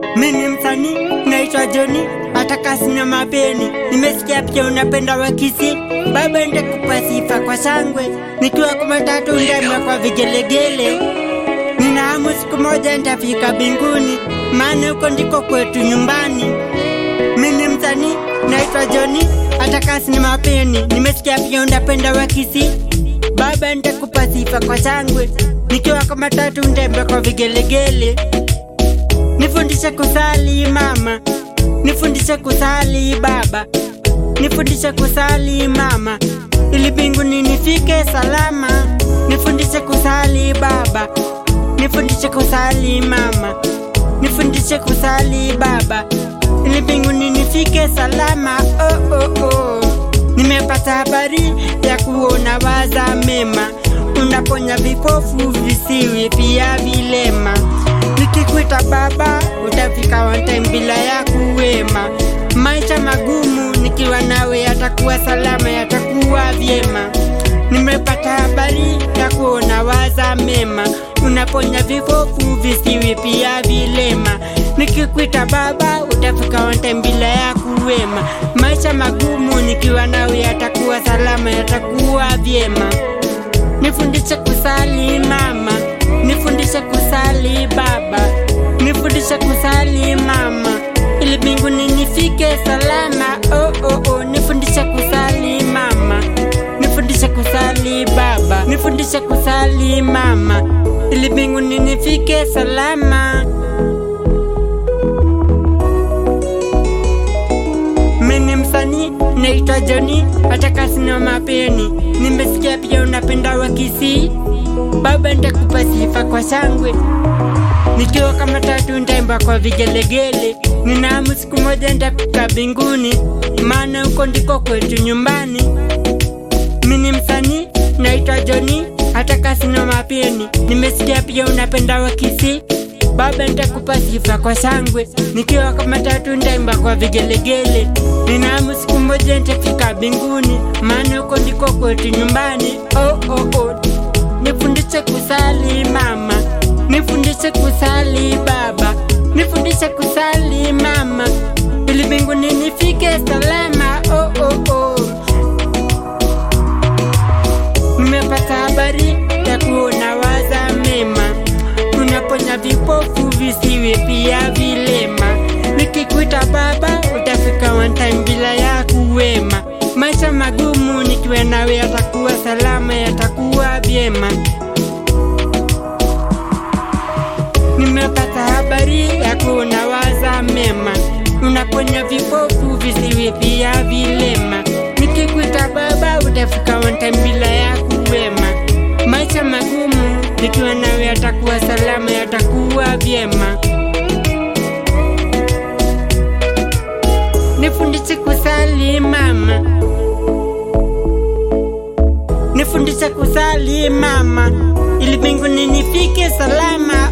Mimi msanii naitwa Johnny, ataka sina mapeni. Nimesikia pia unapenda wakisi, baba nitakupa sifa kwa shangwe. Nikiwa kwa matatu ndani kwa vigelegele, nina hamu siku moja nitafika mbinguni, maana huko ndiko kwetu nyumbani. Mimi msanii naitwa Johnny, ataka sina mapeni. Nimesikia pia unapenda wakisi, baba nitakupa sifa kwa shangwe. Nikiwa kwa matatu ndembe kwa vigelegele, nifundishe kusali mama, nifundishe kusali baba, nifundishe kusali mama, ili mbinguni nifike salama. Nifundishe kusali baba, nifundishe kusali mama, nifundishe kusali baba, ili mbinguni nifike salama. Oh oh oh. Nimepata habari ya kuona waza mema, unaponya vipofu visiwi pia vilema. Nikikuita baba utafika one time bila ya kuwema. Maisha magumu nikiwa nawe yatakuwa salama, yatakuwa vyema. Nimepata habari ya kuona waza mema, unaponya vipofu visiwi pia vilema. Nikikuita baba utafika one time bila ya kuwema. Maisha magumu nikiwa nawe yatakuwa salama, yatakuwa vyema. Nifundishe kusali mama, nifundishe kusali baba, nifundishe kusali mama, ili mbinguni nifike salama. Oh oh oh. Nifundishe kusali mama, nifundishe kusali baba, nifundishe kusali mama, ili mbinguni nifike salama. Mimi msanii naitwa Johnny, ataka sina mapeni. Nimesikia pia unapenda wakisi, baba nitakupa sifa kwa shangwe. Nikiwa kama tatu nitaimba kwa vigelegele, nina hamu siku moja nitafika mbinguni, maana huko ndiko kwetu nyumbani. Mimi msanii naitwa Johnny, ataka sina mapeni. Nimesikia pia unapenda wakisi, baba nitakupa sifa kwa shangwe. Nikiwa kama tatu nitaimba kwa vigelegele, nina hamu siku moja nitafika mbinguni, maana huko ndiko kwetu nyumbani. Oh oh oh. Nifundishe kusali mama, nifundishe kusali baba, nifundishe kusali mama, ili mbinguni nifike salama. Oh oh oh. Nimepata habari ya kuona waza mema, unaponya vipofu visiwe pia vilema. Nikikuita baba utafika one time bila ya kuwema. Maisha magumu nikiwa nawe yatakuwa salama, yatakuwa vyema. Nimepata habari ya kuona waza mema, unaponya vipofu visiwe pia vilema. Nikikuita baba utafika one time bila ya kuwema. Maisha magumu nikiwa nawe yatakuwa salama, yatakuwa vyema. Nifundishe kusali mama, nifundishe kusali mama, ili mbinguni nifike salama.